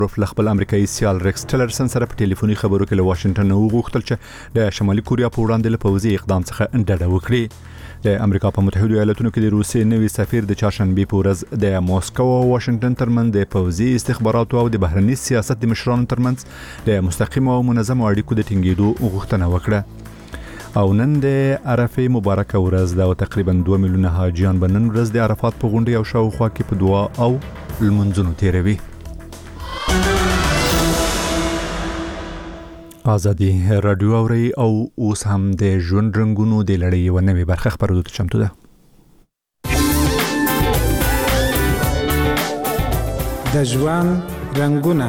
له خپل امریکایي سیال ریکس ټیلرسن سره په ټلیفوني خبرو کې له واشنگټن وغوښتل چې د شمالي کوریا په وړاندې له پوځي اقدام څخه ډډه وکړي. د امریکا په متحده ایالاتونو کې د روسیې نوي سفیر د چهارشنبه په ورځ د موسکو او واشنگټن ترمنځ د پوځي استخباراتو او د بهرني سیاست د مشرانو ترمنځ د مستقیم او منظم اړیکو د ټینګېدو غوښتنه وکړه. او نن د عرفه مبارکه ورځ ده او تقریبا 2 میلیونه حاجیان به نن ورځ د عرفات په غونډه او شاوخوا کې په دعا او لمونځونو تیروي. آزادی رادیو اوري او اوس هم د ژوند رنگونو د لړۍ و نوې برخه خبرو ته چمتو ده. د ژوند رنگونه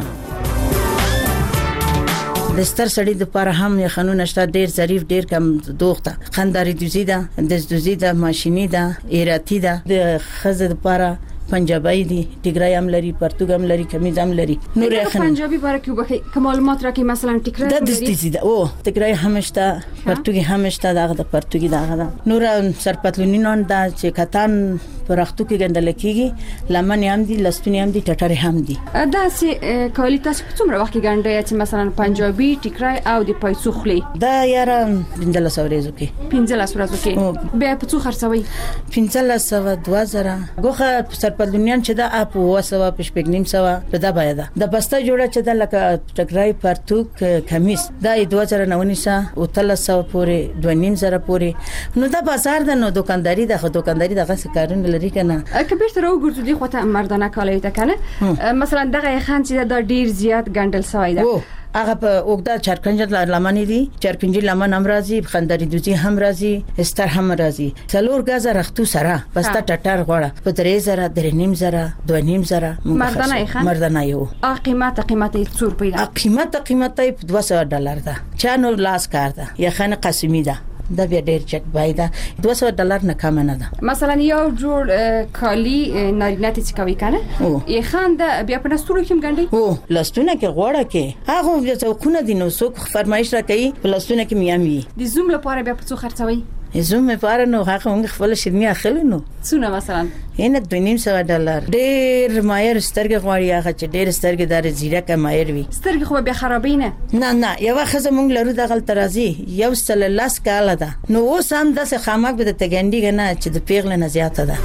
د ستر سړي د لپاره هم یخنونه شته، ډیر ظریف، ډیر کم دوخته، خنداري دوزي ده، د دوزي ده، ماشيني ده، ایراتی ده، د خزه لپاره پنجابی دي، ټیګرای هم لري، پرتګ هم لري، کمیز هم لري. نور یخن پنجابی باره کې وبخي معلومات راکې مثلا ټیګرای د دستي ده او ټیګرای هم شته، پرتګ هم شته، دغه د پرتګي دغه ده. نور سرپتلونینون دا چې کتان پرختو کې ګندل کېږي، لمن هم دي، لستونی هم دي، ټټر هم دي. دا سه کالی تاسو په څومره وخت کې ګنډي چې مثلا پنجابی ټیګرای او د پایڅوخلي دا یاره 15 ورځو کې 15 ورځو کې به په څو خرڅوي 1500 2000 غوخه سرپلونیان چې دا اپ وسوه پښپګنیم سوا په دا باید د بسته جوړه چې د لکه ټکرای پرتوک کمیس دا 2019 او 300 پورې 2000 پورې نو دا بازار د نو دکانداری دغه کارونه لري کنه. کبیر تر وګورځو دی خو ته مردانه کالای ته کنه مثلا دغه خان چې دا ډیر زیات ګندل سوی ده هغه په اوګدا چرکنج لمنې دي، چرکنج لمن هم راځي، خندري دوزي هم راځي، استر هم راځي، څلور غزه رختو سره بسته ټټر غوړه په 3000 3500 2500 مردانه یو قیمت یې څور پیدا قیمت یې $200 ده. چانو لاس کار ده یا خانه قسمی ده دا بیا ډیر چک بایدا $200 نه کم نه ده. مثلا یو جوړ کالی نارینه ته کوي کنه یې خان ده بیا په لستونو کې مګنډي او لستونه کې غوړه کې هغه بیا څوکونه دي نو څوک فرمایش را کوي په لستونه کې میامي د زوم لپاره بیا په څو خرڅوي زوم لپاره نو هغه موږ خپل شرمي اخلو نو څونه مثلا اینه $200 ډیر مایر سترګې غواړي هغه چې ډیر سترګې دار زیرکه مایر وي سترګې خو به خرابینه نه یو خزه مونږ لرو دغه ترازی یو سللاس کاله ده نو اوس هم د خامک به د تګنډي غنه چې د پیغله نه زیاته ده.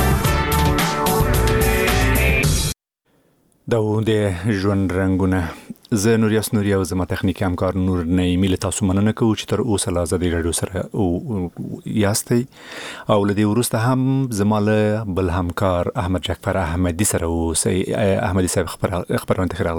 د ژوند رنگونه زه نوریاس نوریا او زما تخنیکی همکار نور نعیمی له تاسو مننه کوم چې تر اوسه له آزادی رادیو سره یاستئ او له دې وروسته هم زما له بل همکار احمد جعفر احمدی سره اوسئ. احمدی صاحب خبرونه